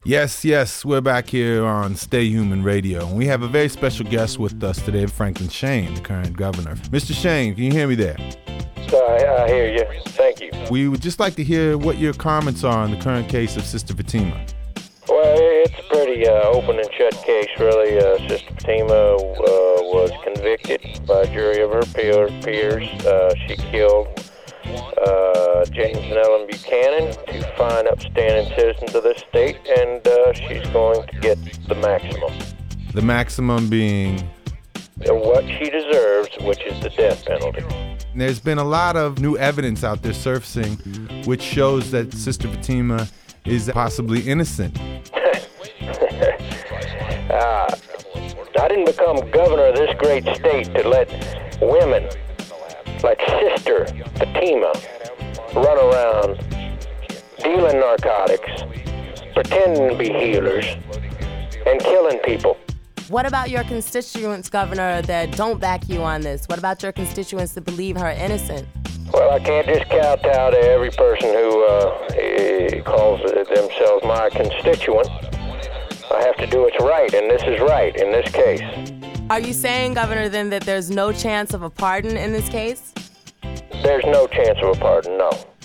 Yes, we're back here on Stay Human Radio. And we have a very special guest with us today, Franklin Shane, the current governor. Mr. Shane, can you hear me there? I hear you. Thank you. We would just like to hear what your comments are on the current case of Sister Fatima. Well, it's a pretty open and shut case, really. Sister Fatima was convicted by a jury of her peers. She killed James and Ellen Buchanan, two fine, upstanding citizens of this state, and she's going to get the maximum. The maximum being? What she deserves, which is the death penalty. There's been a lot of new evidence out there surfacing which shows that Sister Fatima is possibly innocent. I didn't become governor of this great state to let women like Sister Fatima run around dealing narcotics, pretending to be healers, and killing people. What about your constituents, Governor, that don't back you on this? What about your constituents that believe her innocent? Well, I can't just kowtow to every person who calls themselves my constituent. I have to do what's right, and this is right in this case. Are you saying, Governor, then that there's no chance of a pardon in this case? There's no chance of a pardon, no.